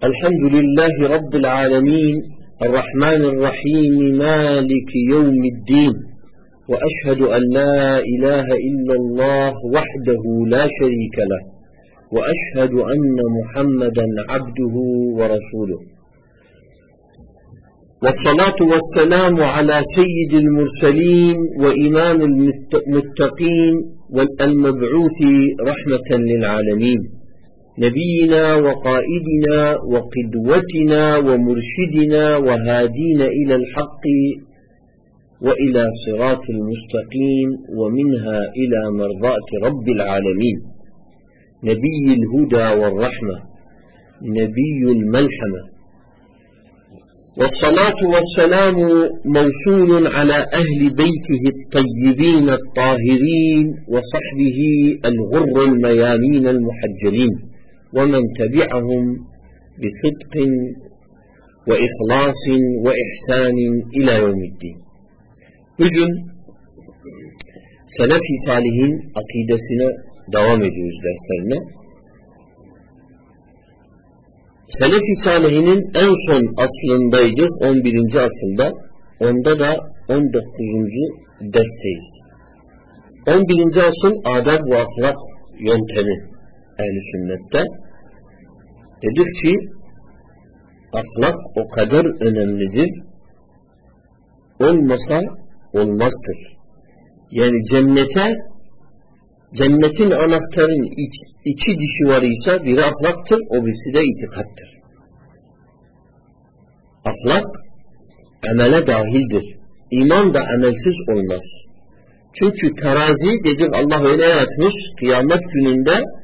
Elhamdülillahi Rabbil alemin. Errahmanirrahim. Maliki yevmiddin. Ve eşhedü en la ilahe illallah vahdehu la şerike leh. Ve eşhedü enne Muhammeden abduhu ve resuluhu. والصلاة والسلام على سيد المرسلين وإمام المتقين والمبعوث رحمة للعالمين نبينا وقائدنا وقدوتنا ومرشدنا وهادينا إلى الحق وإلى صراط المستقيم ومنها إلى مرضاة رب العالمين نبي الهدى والرحمة نبي الملحمة. والصلاة والسلام موصول على أهل بيته الطيبين الطاهرين وصحبه الغر الميامين المحجلين ومن تبعهم بصدق وإخلاص وإحسان إلى يوم الدين. Bugün Selefi Salihin akidesine devam ediyoruz derslerine. Selefi Salihinin en son aslındaydık, 11. asılda. Onda da 19. dersteyiz. 11. asıl adab ve ahlak yöntemi ehl-i sünnette. Dedik ki ahlak o kadar önemlidir, olmasa olmazdır. Yani cennetin anahtarın iki dişi var ise biri ahlaktır, o birisi de itikattır. Ahlak amele dahildir. İman da amelsiz olmaz. Çünkü terazi dedik Allah öyle yaratmış, kıyamet gününde